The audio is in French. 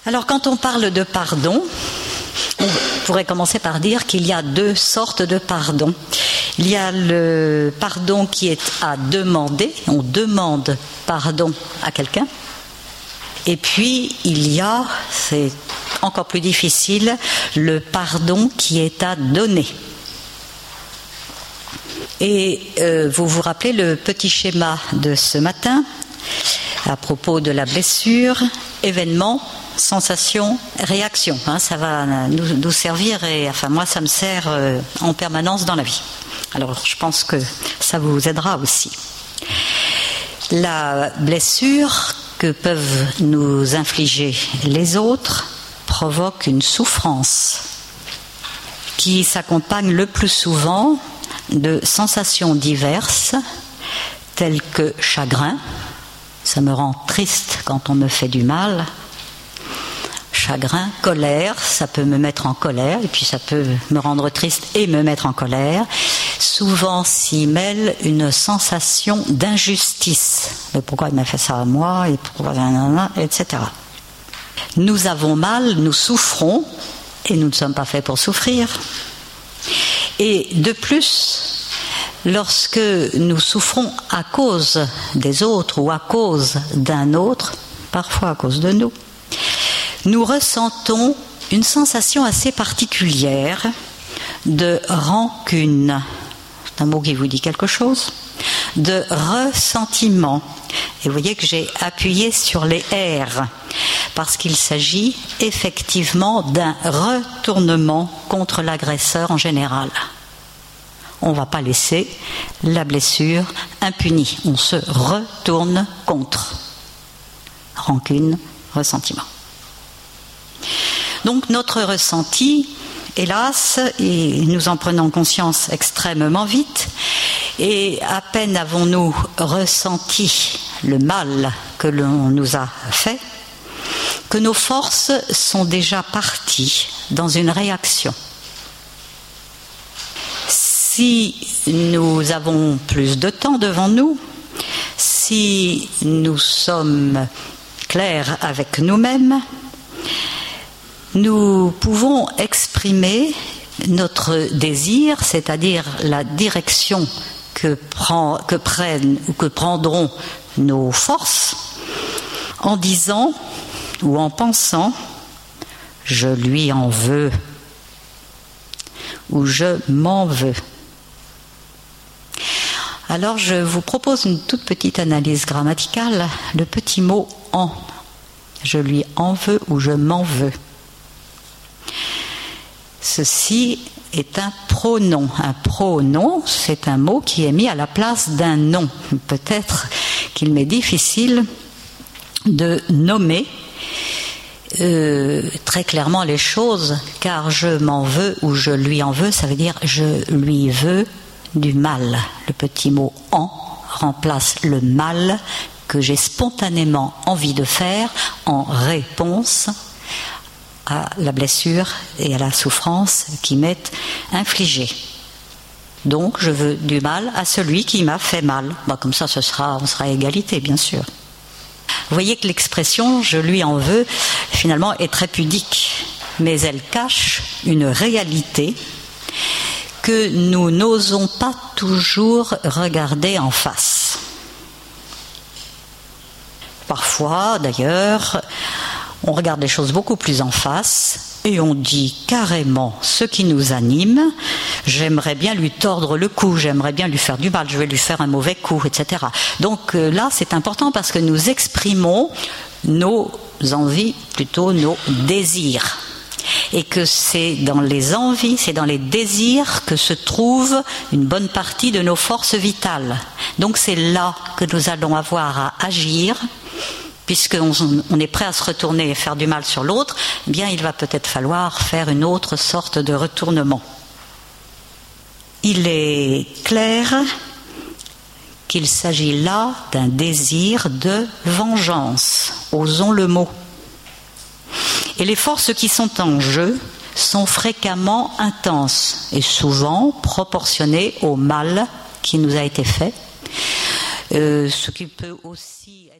Alors quand on parle de pardon, on pourrait commencer par dire qu'il y a deux sortes de pardon. Il y a le pardon qui est à demander, on demande pardon à quelqu'un. Et puis il y a, c'est encore plus difficile, le pardon qui est à donner. Et vous vous rappelez le petit schéma de ce matin à propos de la blessure, événement, sensation, réaction. Ça va nous servir, et enfin moi ça me sert en permanence dans la vie. Alors je pense que ça vous aidera aussi. La blessure que peuvent nous infliger les autres provoque une souffrance qui s'accompagne le plus souvent de sensations diverses telles que chagrin, ça me rend triste quand on me fait du mal. Chagrin, colère, ça peut me mettre en colère et puis ça peut me rendre triste et me mettre en colère. Souvent s'y mêle une sensation d'injustice. Mais pourquoi il m'a fait ça à moi et pourquoi, etc. Nous avons mal, nous souffrons et nous ne sommes pas faits pour souffrir. Et de plus, lorsque nous souffrons à cause des autres ou à cause d'un autre, parfois à cause de nous, nous ressentons une sensation assez particulière de rancune. C'est un mot qui vous dit quelque chose? De ressentiment. Et vous voyez que j'ai appuyé sur les R, parce qu'il s'agit effectivement d'un retournement contre l'agresseur en général. On ne va pas laisser la blessure impunie. On se retourne contre. Rancune, ressentiment. Donc notre ressenti, hélas, et nous en prenons conscience extrêmement vite, et à peine avons-nous ressenti le mal que l'on nous a fait, que nos forces sont déjà parties dans une réaction. Si nous avons plus de temps devant nous, si nous sommes clairs avec nous-mêmes, nous pouvons exprimer notre désir, c'est-à-dire la direction que prennent ou que prendront nos forces, en disant ou en pensant « je lui en veux » ou « je m'en veux ». Alors je vous propose une toute petite analyse grammaticale, le petit mot « en ». Je lui en veux ou je m'en veux. Ceci est un pronom. Un pronom, c'est un mot qui est mis à la place d'un nom. Peut-être qu'il m'est difficile de nommer très clairement les choses, car je m'en veux ou je lui en veux, ça veut dire je lui veux du mal. Le petit mot « en » remplace le mal que j'ai spontanément envie de faire en réponse à la blessure et à la souffrance qui m'est infligée. Donc je veux du mal à celui qui m'a fait mal. Comme ça, on sera à égalité, bien sûr. Vous voyez que l'expression « je lui en veux » finalement est très pudique, mais elle cache une réalité que nous n'osons pas toujours regarder en face. Parfois, d'ailleurs, on regarde les choses beaucoup plus en face et on dit carrément ce qui nous anime. J'aimerais bien lui tordre le cou, j'aimerais bien lui faire du mal, je vais lui faire un mauvais coup, etc. Donc là, c'est important parce que nous exprimons nos envies, plutôt nos désirs. Et que c'est dans les envies, c'est dans les désirs que se trouve une bonne partie de nos forces vitales. Donc c'est là que nous allons avoir à agir, puisqu'on est prêt à se retourner et faire du mal sur l'autre, eh bien il va peut-être falloir faire une autre sorte de retournement. Il est clair qu'il s'agit là d'un désir de vengeance, osons le mot. Et les forces qui sont en jeu sont fréquemment intenses et souvent proportionnées au mal qui nous a été fait, ce qui peut aussi